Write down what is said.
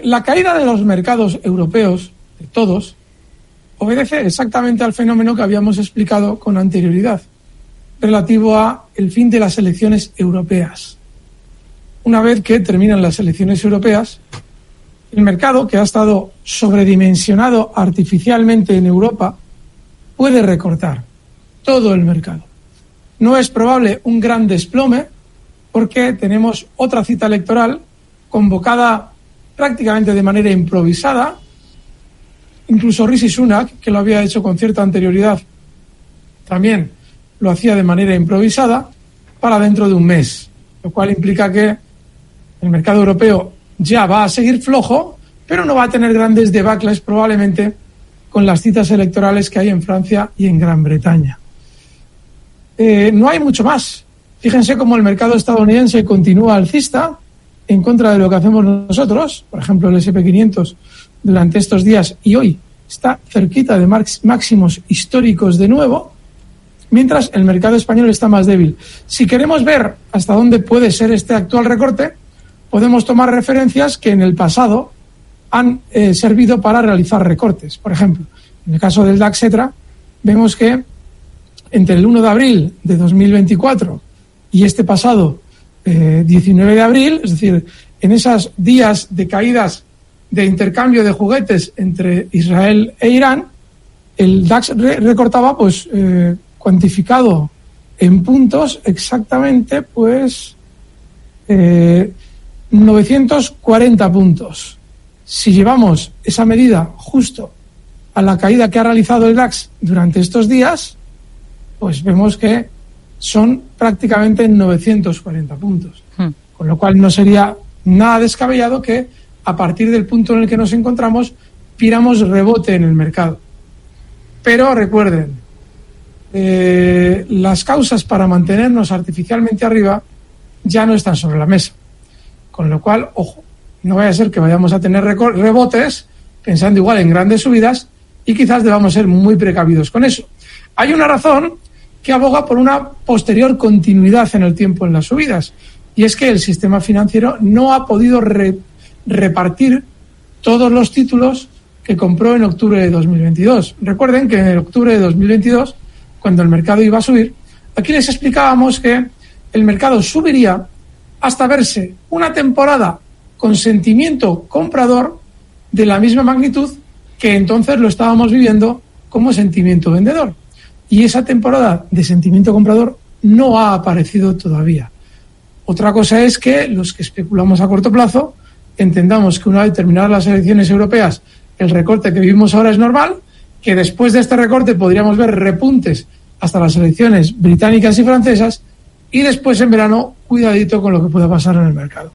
La caída de los mercados europeos, de todos, obedece exactamente al fenómeno que habíamos explicado con anterioridad, relativo a el fin de las elecciones europeas. Una vez que terminan las elecciones europeas, el mercado, que ha estado sobredimensionado artificialmente en Europa, puede recortar todo el mercado. No es probable un gran desplome porque tenemos otra cita electoral convocada prácticamente de manera improvisada. Incluso Rishi Sunak, que lo había hecho con cierta anterioridad, también lo hacía de manera improvisada para dentro de un mes, lo cual implica que el mercado europeo ya va a seguir flojo, pero no va a tener grandes debacles probablemente con las citas electorales que hay en Francia y en Gran Bretaña. No hay mucho más. Fíjense cómo el mercado estadounidense continúa alcista en contra de lo que hacemos nosotros. Por ejemplo, el S&P 500 durante estos días y hoy está cerquita de máximos históricos de nuevo, mientras el mercado español está más débil. Si queremos ver hasta dónde puede ser este actual recorte, podemos tomar referencias que en el pasado han servido para realizar recortes. Por ejemplo, en el caso del DAX Etra, vemos que entre el 1 de abril de 2024 y este pasado 19 de abril, es decir, en esos días de caídas de intercambio de juguetes entre Israel e Irán, el DAX recortaba, pues, cuantificado en puntos, exactamente, pues, 940 puntos. Si llevamos esa medida justo a la caída que ha realizado el DAX durante estos días, pues vemos que son prácticamente 940 puntos. Con lo cual no sería nada descabellado que a partir del punto en el que nos encontramos piramos rebote en el mercado. Pero recuerden, las causas para mantenernos artificialmente arriba ya no están sobre la mesa. Con lo cual, ojo, no vaya a ser que vayamos a tener rebotes pensando igual en grandes subidas y quizás debamos ser muy precavidos con eso. Hay una razón que aboga por una posterior continuidad en el tiempo en las subidas, y es que el sistema financiero no ha podido repartir todos los títulos que compró en octubre de 2022. Recuerden que en octubre de 2022, cuando el mercado iba a subir, aquí les explicábamos que el mercado subiría hasta verse una temporada con sentimiento comprador de la misma magnitud que entonces lo estábamos viviendo como sentimiento vendedor. Y esa temporada de sentimiento comprador no ha aparecido todavía. Otra cosa es que los que especulamos a corto plazo entendamos que una vez terminadas las elecciones europeas el recorte que vivimos ahora es normal, que después de este recorte podríamos ver repuntes hasta las elecciones británicas y francesas, y después en verano cuidadito con lo que pueda pasar en el mercado.